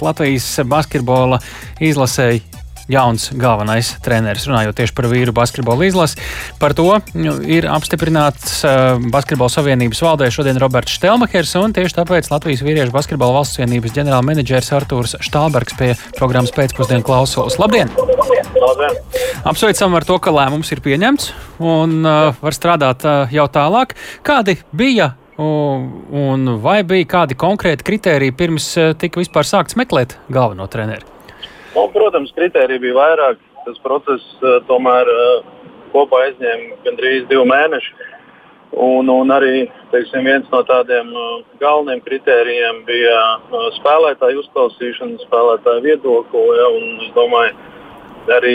noteikti Latvijas basketbola izlasēji jauns galvenais treneris, runājot tieši par vīru basketbola izlasi. Par to ir apstiprināts Basketbola savienības valdē šodien Roberts Štelmachers, un tieši tāpēc Latvijas vīriešu basketbola valsts vienības ģenerāla menedžers Artūrs Štālbergs pie programmas pēcpusdienu klausulas. Labdien! Labdien! Apsveicam ar to, ka lēmums ir pieņemts un var strādāt jau tālāk. Kādi bija un vai bija kādi konkrēti kritēriji pirms tika vispār sākts meklēt galveno treneri? Protams, kritēriji bija vairāk. Tas process tomēr kopā aizņēma gandrīz 2 mēneši. Un arī, teiksim, viens no tādiem galveniem kritērijiem bija spēlētāju uzklausīšana, spēlētāju viedokli. Ja, un es domāju, arī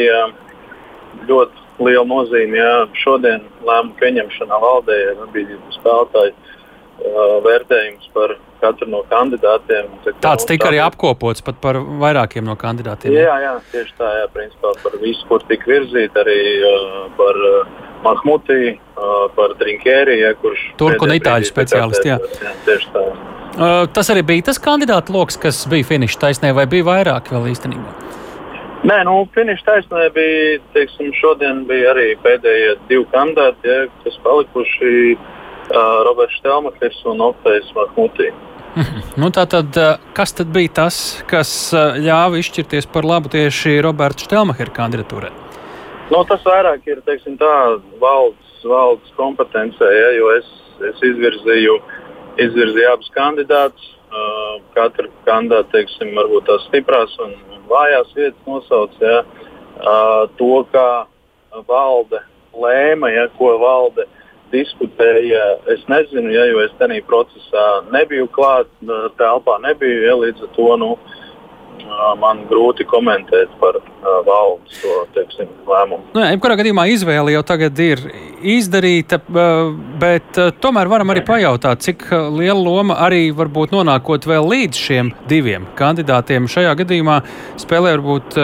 ļoti liela nozīme. Ja, šodien lēmumu pieņemšanā valdē bija spēlētāju vērtējums par katru no kandidātiem. Tāds tika arī apkopots pat par vairākiem no kandidātiem. Jā, tieši tā, jā, principā par visu, kur tika virzīt, arī par Mahmutī, par Trinkēri, ja, kurš... Turku un itāļu speciālisti, jā. Tieši tā. Tas arī bija tas kandidātu loks, kas bija finiša taisnē, vai bija vairāk vēl īstenībā? Nē, finiša taisnē bija, teiksim, šodien bija arī pēdējie 2 kandidāti, ja, kas palikuši Roberts Štelmachers un Oktejs Mahmutī. Tātad, kas tad bija tas, kas ļāva izšķirties par labu tieši Roberta Štelmachera kandidatūrai? Tas vairāk ir, teiksim, tā valdes kompetencē, ja, jo es izvirzīju abus kandidātus. Katru kandidātu, teiksim, varbūt tās stiprās un vājās vietas nosauc, ja. To, kā valde lēma, ja, ko valde diskutēja, es nezinu, ja, jo es tenī procesā nebiju klāt, telpā nebiju, ja, līdz ar to, man grūti komentēt par valdes to, teiksim, lēmumu. Jebkurā gadījumā izvēle jau tagad ir izdarīta, bet tomēr varam arī pajautāt, cik liela loma arī varbūt nonākot vēl līdz šiem 2 kandidātiem. Šajā gadījumā spēlē varbūt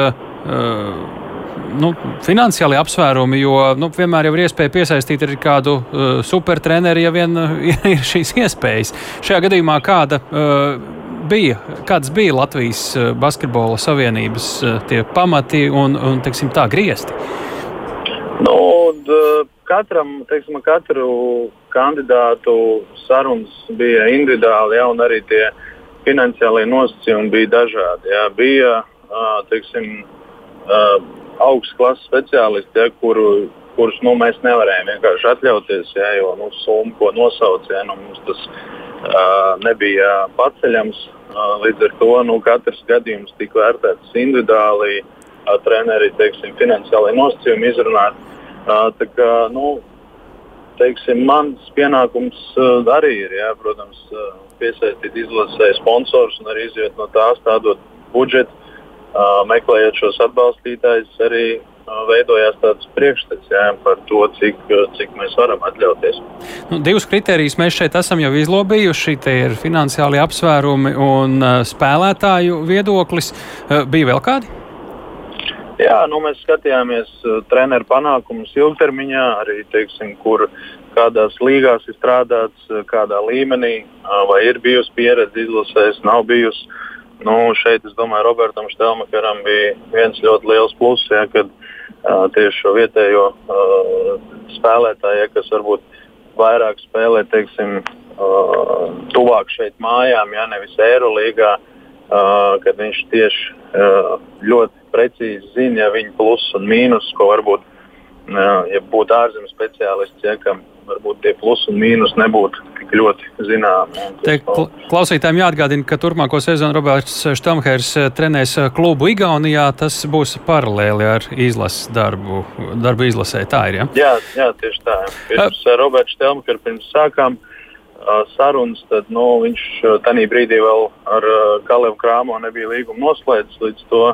finansiāli apsvērumi, jo vienmēr jau ir iespēja piesaistīt arī kādu supertreneri, ja vien ir šīs iespējas. Šajā gadījumā kāds bija Latvijas basketbola savienības tie pamati un teiksim tā, griesti? Katru kandidātu sarunas bija individuāli, ja, un arī tie finansiālie nosacījumi bija dažādi. Ja. Bija, teiksim, augsts klases speciālisti, ja, kurus mēs nevarējām vienkārši atļauties, ja, jo summa, ko nosauc, ja, mums tas nebija paceļams. Līdz ar to katrs gadījums tika vērtēts individuāli, treneri, teiksim, finansiālai nosacījumi izrunāt. Tā kā, teiksim, mans pienākums arī ir, ja, protams, piesaistīt izlasē sponsors un arī iziet no tās tādot budžetu. Meklējot šos atbalstītājus, arī veidojās tāds priekšstats, ja, par to, cik mēs varam atļauties. 2 kritērijus mēs šeit esam jau izlobījuši. Te ir finansiāli apsvērumi un spēlētāju viedoklis. Bija vēl kādi? Jā, mēs skatījāmies treneru panākumus ilgtermiņā, arī, teiksim, kur kādās līgās ir strādāts, kādā līmenī, vai ir bijusi pieredze izlasēs, nav bijusi. Šeit, es domāju, Robertam Štelmacheram bija viens ļoti liels pluss, ja, kad tieši šo vietējo spēlētāju, ja, kas varbūt vairāk spēlē, teiksim, tuvāk šeit mājām, ja, nevis Eirolīgā, kad viņš tieši ļoti precīzi zina, ja, viņa plus un mīnus, ko varbūt, ja būtu ārzemju speciālists, ja, kam varbūt tie plus un mīnus nebūtu tik ļoti zināmi. Klausītājiem jāatgādina, ka turpmāko sezonu Roberts Štelmachers trenēs klubu Igaunijā. Tas būs paralēli ar izlases darbu izlasē. Tā ir, ja? Jā, tieši tā. Pirms Roberts Štelmacher pirms sākām sarunas, tad viņš tanī brīdī vēl ar Kalevu Krāmo nebija līguma noslēdzis. Līdz to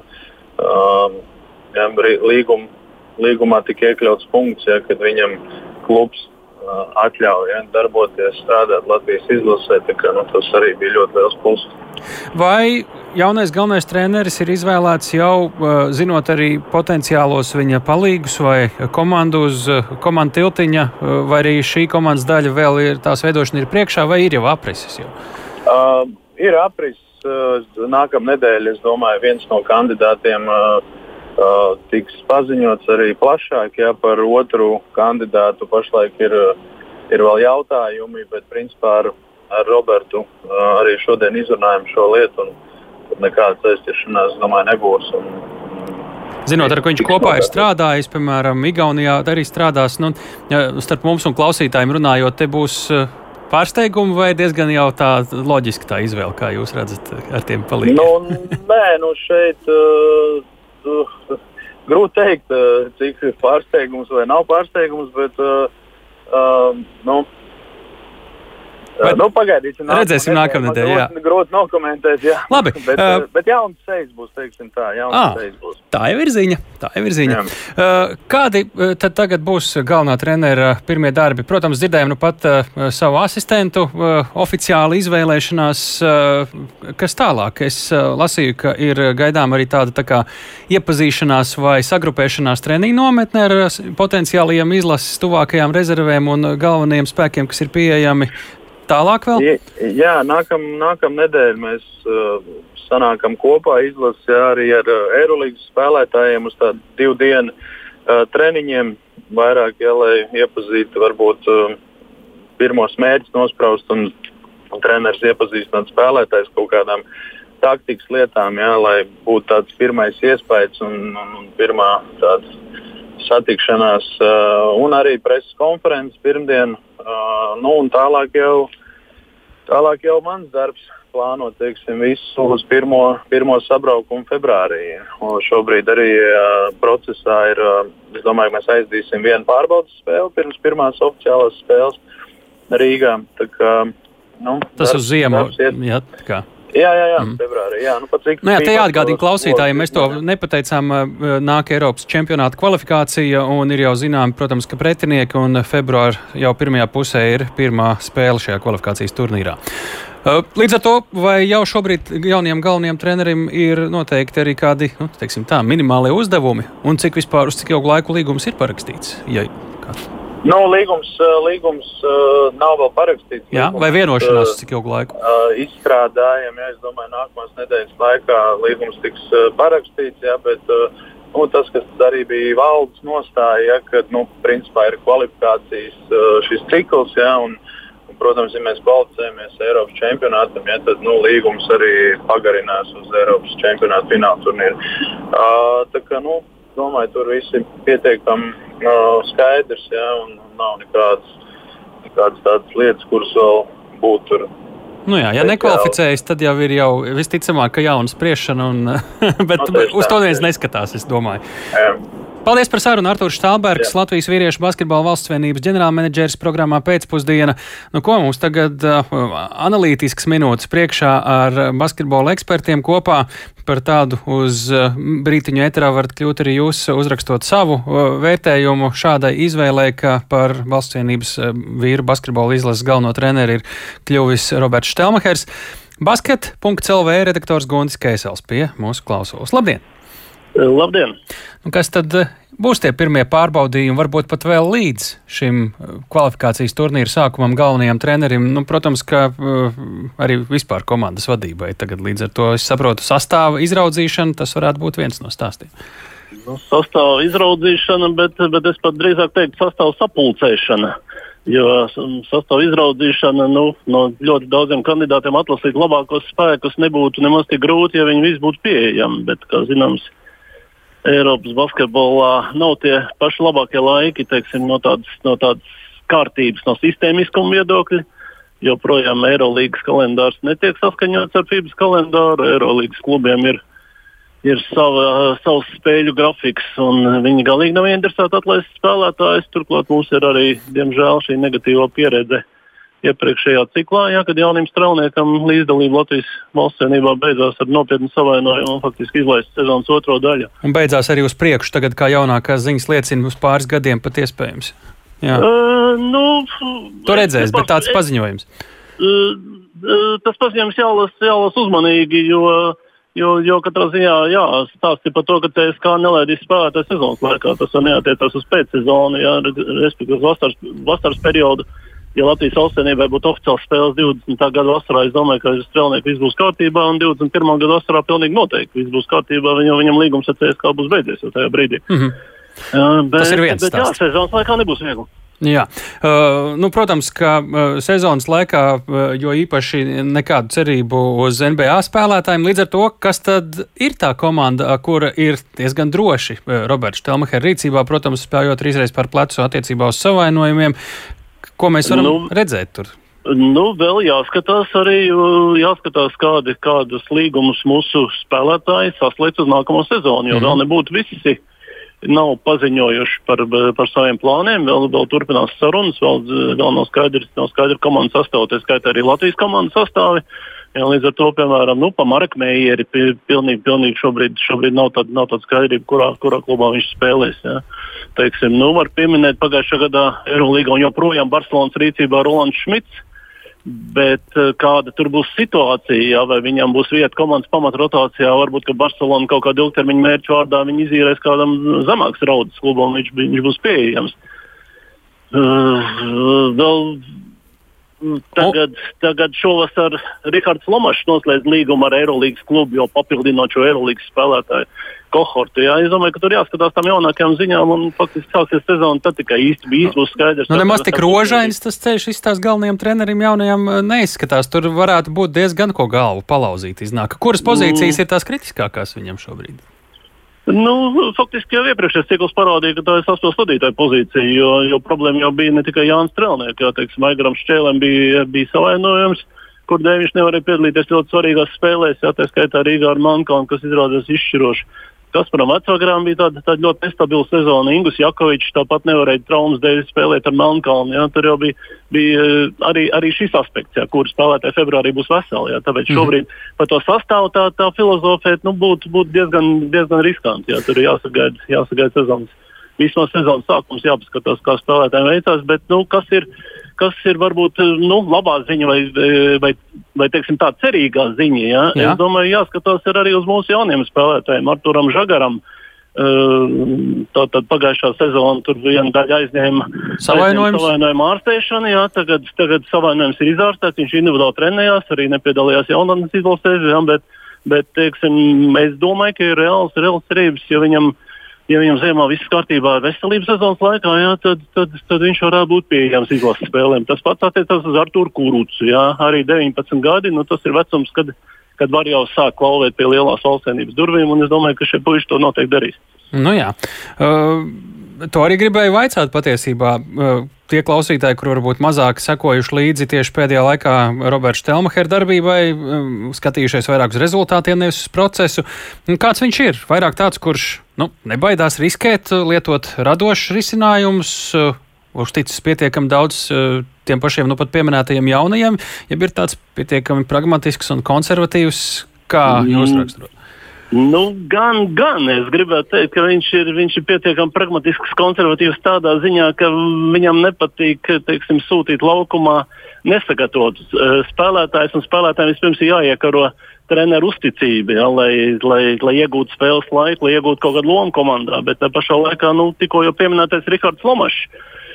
līgumā tika iekļauts punkts, ja, kad viņam klubs atļauj, ja, darboties, strādāt Latvijas izlasē, tā kā tas arī bija ļoti liels pluss. Vai jaunais galvenais treneris ir izvēlēts jau zinot arī potenciālos viņa palīgus vai komandu uz komandu tiltiņa, vai arī šī komandas daļa vēl ir tās veidošana ir priekšā, vai ir jau aprises jau? Ir aprises. nākamnedēļ, es domāju, viens no kandidātiem tiks paziņots arī plašāk, par otru kandidātu pašlaik ir vēl jautājumi, bet principā ar Robertu arī šodien izrunājam šo lietu, un nekādas aizķeršanās, domāju, nebūs. Zinot, ar ko viņš kopā ir strādājis, piemēram, Igaunijā arī strādās, starp mums un klausītājiem runājot, te būs pārsteigumi vai diezgan jau tā loģiski tā izvēle, kā jūs redzat ar tiem palīgiem? Nē, šeit grūti teikt, cik pārsteigums vai nav pārsteigums, bet pagaidīsim. Redzēsim nākamnedēļ, jā. Grūti nokomentēt, jā. Labi. Bet jauns sejas būs, teiksim tā. Sejas būs. Tā jau ir ziņa. Kādi tad tagad būs galvenā trenera pirmie darbi? Protams, dzirdējām pat savu asistentu oficiāli izvēlēšanās. Kas tālāk? Es lasīju, ka ir gaidām arī tāda tā kā iepazīšanās vai sagrupēšanās treniņu nometne ar potenciālajiem izlases tuvākajām rezervēm un galvenajiem spēkiem, kas ir pieejami. Tālāk vēl? Jā, nākam nedēļ mēs sanākam kopā izlasi arī ar Eirolīgas spēlētājiem uz tādu 2 dienu treniņiem. Vairāk, lai iepazītu varbūt pirmos mērķus nospraust un treneris iepazīstināt spēlētājs kaut kādām taktikas lietām, lai būtu tāds pirmais iespējas un pirmā tāda satikšanās un arī preses konferences pirmdien. Un tālāk jau mans darbs plānot, teiksim, visu uz pirmo sabraukumu februārī. Un šobrīd arī procesā ir, es domāju, mēs aizdīsim vienu pārbaudas spēli pirms pirmās oficiālās spēles Rīgā. Tā kā, tas uz ziemu, jā, tā kā. Jā, februārī. Te jāatgādina klausītājiem, mēs to nepateicām, nāk Eiropas čempionāta kvalifikācija un ir jau zinām, protams, ka pretinieki un februāra jau pirmajā pusē ir pirmā spēle šajā kvalifikācijas turnīrā. Līdz ar to, vai jau šobrīd jaunajam galvenajam trenerim ir noteikti arī kādi, minimālie uzdevumi un cik vispār uz cik ilgu laiku līgums ir parakstīts? Līgums nav vēl parakstīts. Jā, vai vienošanās cik ilgu laiku? Izstrādājam, es domāju, nākamās nedēļas laikā līgums tiks parakstīts, bet tas, kas arī bija valdes nostāja, kad, principā ir kvalifikācijas šis cikls, un, protams, ja mēs kvalificējamies Eiropas čempionātam, tad, līgums arī pagarinās uz Eiropas čempionāta fināla turnīru. Tā kā, domāju, tur visi pietiekami skaidrs, un nav nekādas tādas lietas, kuras vēl būtu tur. Ja nekvalificējas, tad jau ir visticamāk, ka jauna spriešana, bet uz to neviens neskatās, es domāju. Jā. Paldies par sarunu. Artūrs Štālbergs, Latvijas vīriešu basketbola valsts vienības ģenerālmenedžers programmā Pēcpusdiena. Ko mums tagad analītisks minūtes priekšā ar basketbola ekspertiem kopā par tādu uz brītiņu eterā varat kļūt arī jūs, uzrakstot savu vērtējumu šādai izvēlē, ka par valsts vienības vīru basketbola izlases galveno treneri ir kļuvis Roberts Štelmahers. Basket.lv redaktors Guntis Keisels pie mūsu klausulas. Labdien! Labdien! Kas tad būs tie pirmie pārbaudījumi, varbūt pat vēl līdz šim kvalifikācijas turnīra sākumam galvenajam trenerim? Protams, ka arī vispār komandas vadībai tagad līdz ar to, es saprotu, sastāva izraudzīšana, tas varētu būt viens no stāstiem. Sastāva izraudzīšana, bet es pat drīzāk teiktu sastāva sapulcēšana. Jo sastāva izraudzīšana no ļoti daudziem kandidātiem atlasīt labākos spēkus nebūtu nemaz tik grūti, ja viņi visi būtu pieejami. Bet, kā zināms, Eiropas basketbolā nav tie paši labākie laiki, teiksim, no tādas kārtības, no sistēmiskuma viedokļa. Joprojām Eirolīgas kalendārs netiek saskaņots ar FIBA kalendāru. Eirolīgas klubiem ir savs spēļu grafiks, un viņi galīgi nav interesēti atlaist spēlētājus. Turklāt mums ir arī, diemžēl, šī negatīvā pieredze iepriekšējā ciklā, kad jauniem strēlniekam līdzdalība Latvijas valsts vienībā beidzās ar nopietnu savainojumu un faktiski izlaist sezonas otro daļu. Un beidzās arī uz priekšu, tagad kā jaunākās ziņas liecina, uz pāris gadiem pat iespējams. Jā. To redzēs, bet tāds paziņojums. Tas paziņojums jālas uzmanīgi, jo katrā ziņā stāsti par to, ka TSK nelaidīs spēlētājs sezonas laikā. Tas neatiecās uz pēcsezonu, respektīvi vasaras periodu. ja Latvijas valstsvienībai būtu oficiāls spēles 20. gada vasarā, es domāju, ka strēlnieku viss būs kārtībā, un 21. gada vasarā pilnīgi noteikti viss būs kārtībā, viņam līgums ar CSKA būs beidzies jau tajā brīdī. Tas ir viens stāsts. Jā, sezonas laikā nebūs viegli. Jā, protams, ka sezonas laikā, jo īpaši nekādu cerību uz NBA spēlētājiem, līdz ar to, kas tad ir tā komanda, kura ir diezgan droši Roberta Štelmachera rīcībā, protams, spēlējot trīsreiz par plecu attiecībā uz savainojumiem, ko mēs varam redzēt tur? Vēl jāskatās kādus līgumus mūsu spēlētāji saslēdz uz nākamo sezonu, jo vēl nebūtu visi nav paziņojuši par saviem plāniem, vēl turpinās sarunas, vēl nav skaidra komandas sastāvi, tā skaitā arī Latvijas komandas sastāvi. Jā, līdz ar to, piemēram, pa Mareku Meieri pilnīgi šobrīd nav tāda skaidrība, kurā klubā viņš spēlēs. Jā. Teiksim, var pieminēt pagājušā gadā Eurolīgā un joprojām Barcelonas rīcībā Rolands Šmits, bet kāda tur būs situācija, jā, vai viņam būs vieta komandas pamatrotācijā, varbūt, ka Barcelona kaut kādu ilgtermiņu mērķu vārdā viņi izīrēs kādam zemāks raudas klubam, viņš būs pieejams. Tagad šovasar Rihards Lomašs noslēdz līgumu ar Eurolīgas klubu, jo papildinot šo Eurolīgas spēlētāju kohortu. Jā, es domāju, ka tur jāskatās tam jaunākajām ziņām un faktiski sāksies sezona, tad tikai īsti būs skaidrs. Nemaz tik rožains tas ceļš izstās galvenajam trenerim jaunajam neizskatās. Tur varētu būt diezgan ko galvu palauzīt iznāk. Kuras pozīcijas ir tās kritiskākās viņam šobrīd? Faktiski jau iepriekšējais cikls parādīja, ka tā ir sastos vadītāja pozīcija, jo problēma jau bija ne tikai Jānis Strēlnieks, jā, teiksim, Aigaram Šķēlēm bija savainojums, kur dēļ viņš nevarēja piedalīties ļoti svarīgās spēlēs, jā, tā skaitā Rīgā ar Mankalnu, kas izrādījās izšķiroši. Kasparam Vecvagarām bija tāda ļoti nestabila sezona. Ingus Jakovičs tāpat nevarēja traumas dēļ spēlēt ar Mankalnu. Jā. Tur jau bija arī šis aspekts, jā, kur spēlētāji februārī būs veseli. Jā. Tāpēc šobrīd par to sastāvu tā filozofēt būtu diezgan riskanti. Jā. Tur ir jāsagaida sezonas. Vismaz sezonas sākums jāpaskatās, kā spēlētājiem veicās, bet kas ir varbūt labā ziņa vai teiksim tā cerīgā ziņa. Ja? Es domāju, jāskatās arī uz mūsu jauniem spēlētājiem, Arturam Žagaram. Tātad pagājušā sezona tur viena daļa aizņēma savainojumu ārstēšanu. Jā, tagad savainojums ir izārstēts, viņš individuāli trenējās, arī nepiedalījās jaunatnes izlasēs, bet teiksim, es domāju, ka ir reāls cerības, ja viņam ziemā viss kārtībā ar veselības sezonas laikā, jā, tad viņš varētu būt pieejams izlases spēlēm. Tas pats attiecas uz Arturu Kurucu. Jā, arī 19 gadi, tas ir vecums, kad var jau sākt klauvēt pie lielās valstsvienības durvīm, un es domāju, ka šie puiši to noteikti darīs. Jā. To arī gribēju vaicāt patiesībā. Tie klausītāji, kur varbūt mazāk sekojuši līdzi tieši pēdējā laikā Roberta Štelmachera darbībai, skatījušies vairāk uz rezultātiem, nevis uz procesu. Kāds viņš ir? Vairāk tāds, kurš nebaidās riskēt, lietot radošs risinājumus, uzticis pietiekami daudz tiem pašiem pat pieminētajiem jaunajiem, ja ir tāds pietiekami pragmatisks un konservatīvs, kā jūs raksturot? Gan es gribētu teikt, ka viņš ir pietiekami pragmatisks, konservatīvs tādā ziņā, ka viņam nepatīk, teiksim, sūtīt laukumā nesagatavotus spēlētājus, un spēlētājiem vispirms ir jāiekaro treneru uzticība, ja, lai iegūtu spēles laiku, lai iegūtu kaut kādu lomu komandā, bet tā pašā laikā, tikko jau pieminētais Rihards Lomašs.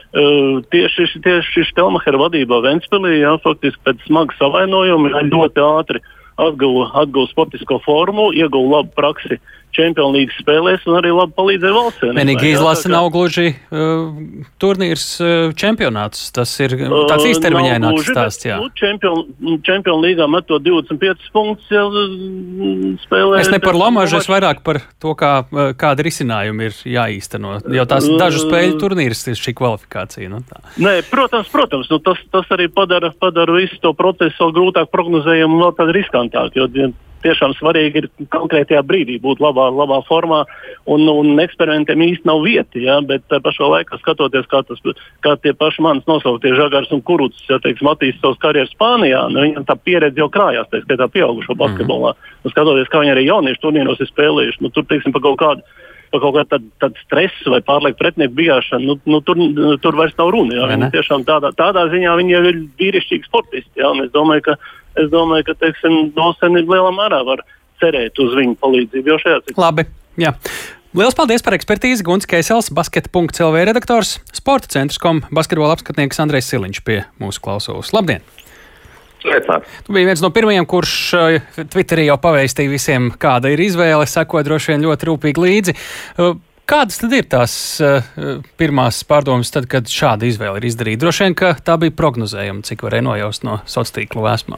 Tieši Štelmachera vadībā Ventspilī, jā, faktiski pēc smaga savainojuma ļoti ātri atguva sportisko formu, ieguva labu praksi Champions League spēlēs un arī labi palīdzēja valsts. Vienīgi izlase nav gluži turnīrs čempionāts. Tas ir tāds īstermiņaināks stāsts. Jā. Champions Leaguā metot 25 punktus spēlē. Es ne par Lomažu, es vairāk par to, kāda risinājuma ir jāīsteno. Jo tās dažu spēļu turnīrs ir šī kvalifikācija. Nē, protams. Tas arī padara visu to procesu vēl grūtāk prognozējumu un vēl tādu riskantāk, jo tiešām svarīgi ir konkrētajā brīdī būt labā formā, un eksperimentiem īsti nav vieta, ja, bet tā pašā laikā skatoties, kā tie paši manis nosauktie Žagars un Kurucs, ja, teiksim, attīst savas karjeras Spānijā, viņam tā pieredze jau krājās, tā skaitā pieaugušo basketbolā. Skatoties, kā viņi arī jauniešu turnīros ir spēlējuši, tur, teiksim, par kaut kādu tādu stresu vai pārlieku pretinieku bijāšanu, tur vairs nav runa. Ja. Viņi tiešām tādā ziņā viņi jau ir vīrišķīgi sportisti. Ja, un es domāju, ka teiksim, Dosen ir lielā mērā var cerēt uz viņu palīdzību jau šajā ciklā. Labi, jā. Lielas paldies par ekspertīzi. Gunts Keisels, basket.lv redaktors, Sporta centrs.com basketbola apskatnieks Andrejs Siliņš pie mūsu klausulas. Labdien! Sveicināti! Tu biji viens no pirmajiem, kurš Twitterī jau pavēstīja visiem, kāda ir izvēle, sekoja droši vien ļoti rūpīgi līdzi. Kādas tad ir tās pirmās pārdomas, tad, kad šāda izvēle ir izdarīta? Droši vien, ka tā bija prognozējama, cik varēja nojaust no sociālo tīklu vēsmām.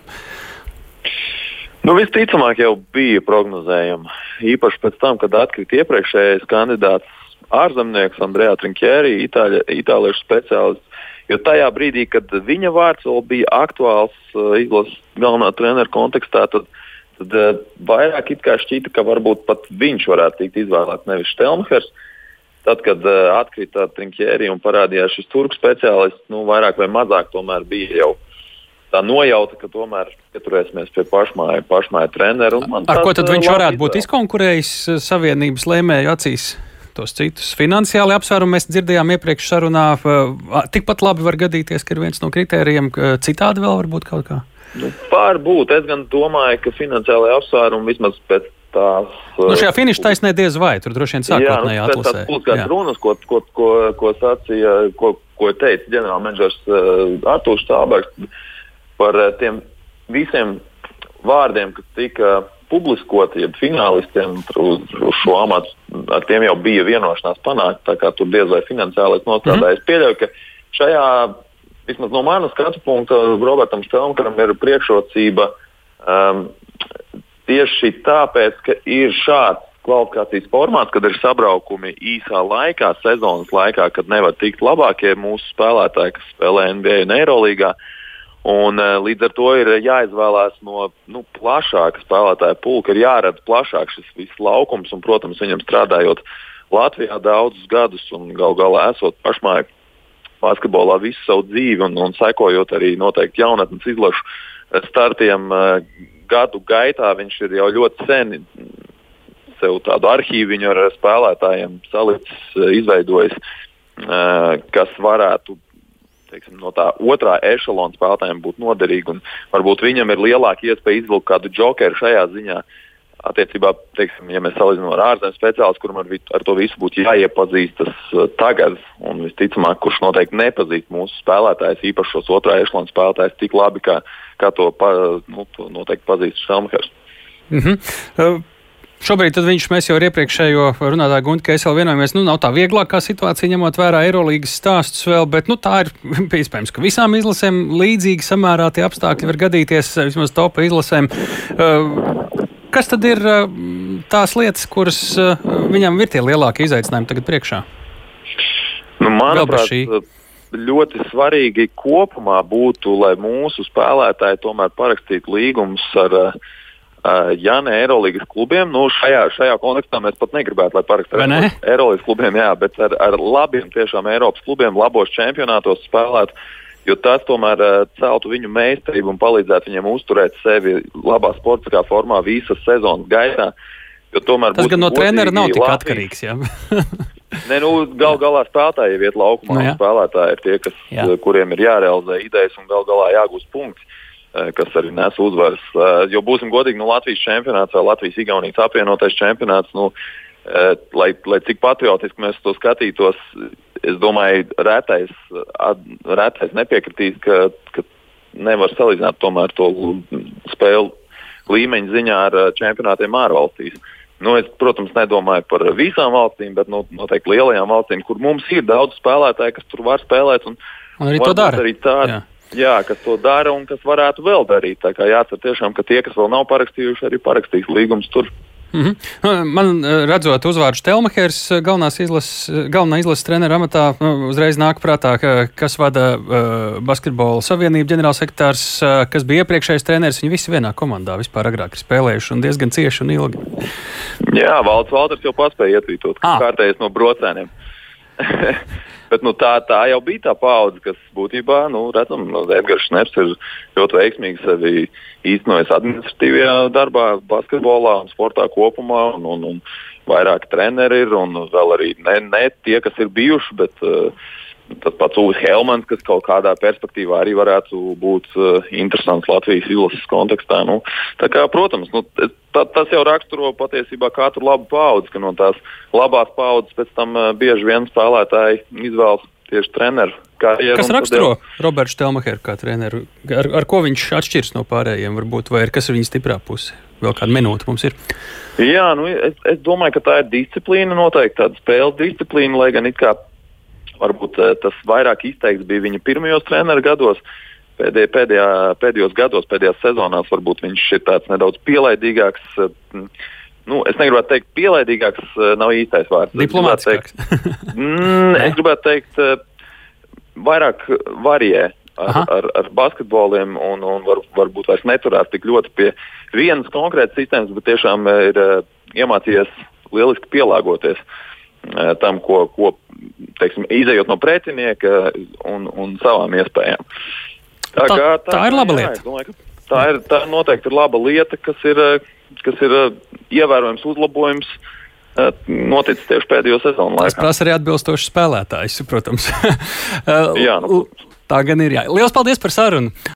Visticamāk jau bija prognozējama. Īpaši pēc tam, kad atkrita iepriekšējais kandidāts ārzemnieks Andrea Trinchieri, itāliešu speciālists. Jo tajā brīdī, kad viņa vārds vēl bija aktuāls izlases galvenā trenera kontekstā, tad vairāk it kā šķita, ka varbūt pat viņš varētu tikt izvēlēts, nevis Štelmhers. Tad, kad atkrita Trinchieri un parādījās šis turku speciālists, vairāk vai mazāk tomēr bija jau tā nojauta, ka tomēr pieturēsimies pie pašmāja trenera. Ar ko tad viņš varētu būt izkonkurējis savienības lēmēju acīs? Tos citus finansiāli apsvērumi mēs dzirdējām iepriekš sarunā. Tikpat labi var gadīties, ka ir viens no kritērijiem, citādi vēl var būt kaut kā? Varbūt. Es gan domāju, ka finansiālajā apsvērumi vismaz pēc tās... šajā finiša taisnē diez vai, tur droši vien sākotnējā atlasē. Jā, būs kāds runas, ko sacīja, ko teica ģenerālmenedžers Artūrs Stābergs par tiem visiem vārdiem, kas tika publiskoti, ja finālistiem uz šo amatu, ar tiem jau bija vienošanās panākt, tā kā tur diez vai finansiālais nostrādājas. Es pieļauju, ka šajā, vismaz no manas skatu punkta, Robertam Štelmheram ir priekšrocība tieši tāpēc, ka ir šāds kvalifikācijas formāts, kad ir sabraukumi īsā laikā, sezonas laikā, kad nevar tikt labākie mūsu spēlētāji, kas spēlē NBA un Eirolīgā. Un, līdz ar to ir jāizvēlās no plašāka spēlētāja pulka, ir jārada plašāk šis viss laukums, un, protams, viņam strādājot Latvijā daudzus gadus un gal galā esot pašmāju basketbolā visu savu dzīvi un sekojot arī noteikti jaunatnes izlašu startiem gadu gaitā, viņš ir jau ļoti sen sev tādu arhīviņu ar spēlētājiem salicis, izveidojis, kas varētu no tā otrā ešalona spēlētājiem būt noderīgi, un varbūt viņam ir lielāka iespēja izvilkt kādu džokeru šajā ziņā. Attiecībā, ja mēs salīdzinām ar ārzemju speciālistu, kuram ar to visu būtu jāiepazīstas tagad, un visticamāk, kurš noteikti nepazīst mūsu spēlētājus, īpaši šos otrā ešalona spēlētājus tik labi, kā to noteikti pazīst Štelmhers. Šobrīd mēs jau ar iepriekšējo runātāju Guntu Keiselu vienojamies, nav tā vieglākā situācija, ņemot vērā Eirolīgas stāstus vēl, bet tā ir iespējams, ka visām izlasēm līdzīgi samērā tie apstākļi var gadīties, vismaz topa izlasēm. Kas tad ir tās lietas, kuras viņam ir tie lielākie izaicinājumi tagad priekšā? Manuprāt, ļoti svarīgi kopumā būtu, lai mūsu spēlētāji tomēr parakstītu līgumus ar ne Eirolīgas klubiem. Šajā kontekstā mēs pat negribētu, lai parakstītu Eirolīgas klubiem, jā, bet ar labiem tiešām Eiropas klubiem, labos čempionātos spēlētu, jo tas tomēr celtu viņu meistarību un palīdzētu viņiem uzturēt sevi labā sportiskā formā visas sezonas gaitā. Tas gan no trenera nav tik atkarīgs, jā. Gal galā spēlētāji iet laukumā, spēlētāji ir tie, kuriem ir jārealizē idejas un gal galā jāgūst punkts, kas arī nes uzvaras. Jo būsim godīgi, Latvijas čempionāts vai Latvijas-Igaunijas apvienotais čempionāts, lai cik patriotiski mēs to skatītos, es domāju, retais nepiekritīs, ka nevar salīdzināt tomēr to spēlu līmeņa ziņā ar čempionātiem ārvalstīs. Es, protams, nedomāju par visām valstīm, bet noteikti lielajām valstīm, kur mums ir daudz spēlētāji, kas tur var spēlēt. Un arī to dara. Jā, kas to dara un kas varētu vēl darīt. Tā kā jācer tiešām, ka tie, kas vēl nav parakstījuši, arī parakstīs līgumus tur. Man, redzot uzvārdu Štelmhers, galvenā izlases trenera amatā, uzreiz nāk prātā, kas vada Basketbola savienību ģenerālsekretārs, kas bija iepriekšējais treneris. Viņi visi vienā komandā vispār agrāk ir spēlējuši un diezgan cieši un ilgi. Jā, Valters jau paspēja ietvītot, kārtējis no brocēniem. Bet tā jau bija tā paudze, kas būtībā, redzam, Edgars Šneps ir ļoti veiksmīgi sevi īstenojis administratīvajā darbā, basketbolā un sportā kopumā, un vairāk treneri ir, un vēl arī ne tie, kas ir bijuši, bet Tas pats Uvis Helmans, kas kaut kādā perspektīvā arī varētu būt interesants Latvijas izlases kontekstā. Tā kā, protams, tas jau raksturo patiesībā katru labu paudzi, ka no tās labās paudzes pēc tam bieži vien spēlētāji izvēlas tieši treneru karjeru. Kas raksturo Robertu Štelmacheru kā treneru? Ar ko viņš atšķirs no pārējiem varbūt, vai kas ir viņa stiprā puse? Vēl kāda minūte mums ir. Jā, es domāju, ka tā ir disciplīna, noteikti tāda spēles disciplīna, lai gan it kā varbūt tas vairāk izteikts bija viņa pirmajos treneru gados. Pēdējos gados, pēdējās sezonās varbūt viņš ir tāds nedaudz pielaidīgāks. Es negribētu teikt, pielaidīgāks nav īstais vārds. Diplomātiskāks. Es gribētu teikt, vairāk varijē ar basketboliem un varbūt vairs neturās tik ļoti pie vienas konkrētas sistēmas, bet tiešām ir iemācījies lieliski pielāgoties tam, ko teiksim, izejot no pretinieka un savām iespējām. Tā ir laba lieta. Es domāju, ka tā noteikti ir laba lieta, kas ir ievērojams uzlabojums noticis tieši pēdējo sezonu laikā. Tas prasa arī atbilstošs spēlētājs, protams. Jā, Tā gan ir. Jā. Lielas paldies par sarunu!